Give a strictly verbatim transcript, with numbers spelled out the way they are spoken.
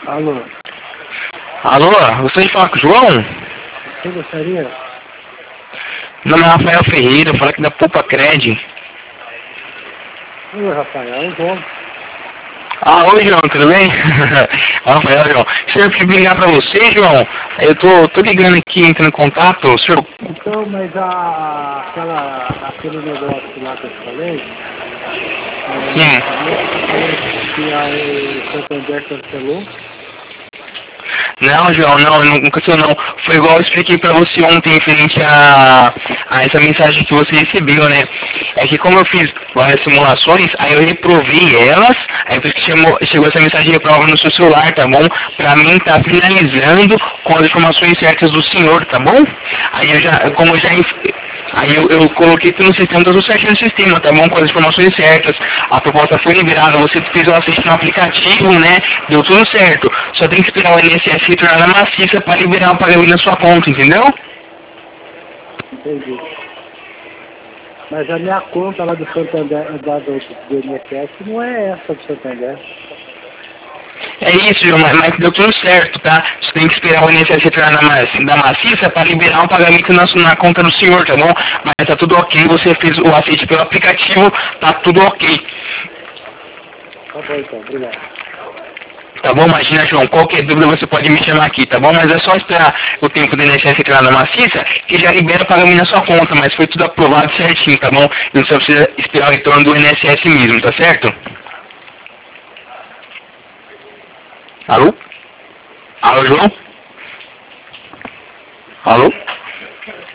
Alô, Alô, você de falar com o João? você gostaria? Meu nome é Rafael Ferreira, eu falo aqui da Poupa Cred. Oi, Rafael, João. Ah, oi João, tudo bem? Rafael, João. Se eu pedir ligar pra você, João, eu tô, tô ligando aqui, entrando em contato, o senhor... Então, mas a, aquela, aquele negócio lá que eu te falei, é, Hum. você falou que a, o Santander cancelou. Não, João, não, não aconteceu não. Foi igual eu expliquei pra você ontem, referente a, a essa mensagem que você recebeu, né? É que como eu fiz várias simulações, aí eu reprovei elas, aí por isso que chamou, chegou essa mensagem de reprova no seu celular, tá bom? Pra mim tá finalizando com as informações certas do senhor, tá bom? Aí eu já, como eu já... Aí eu, eu coloquei tudo no sistema, tudo certinho no sistema, tá bom? Com as informações certas. A proposta foi liberada, você fez o aceite no aplicativo, né? Deu tudo certo. Só tem que esperar o I N S S retornar na maciça para liberar o pagamento na sua conta, entendeu? Entendi. Mas a minha conta lá do Santander, da, do, do I N S S, não é essa do Santander. É isso, João, mas, mas deu tudo certo, tá? Você tem que esperar o I N S S retornar na, ma- da maciça para liberar o pagamento na, na conta do senhor, tá bom? Mas tá tudo ok, você fez o aceite pelo aplicativo, tá tudo ok. Tá bom, então, obrigado. Tá bom? Imagina, João, qualquer dúvida você pode me chamar aqui, tá bom? Mas é só esperar o tempo do I N S S entrar na maciça, que já libera o pagamento na sua conta, mas foi tudo aprovado certinho, tá bom? Não só precisa esperar o retorno do I N S S mesmo, tá certo? Alô? Alô, João? Alô?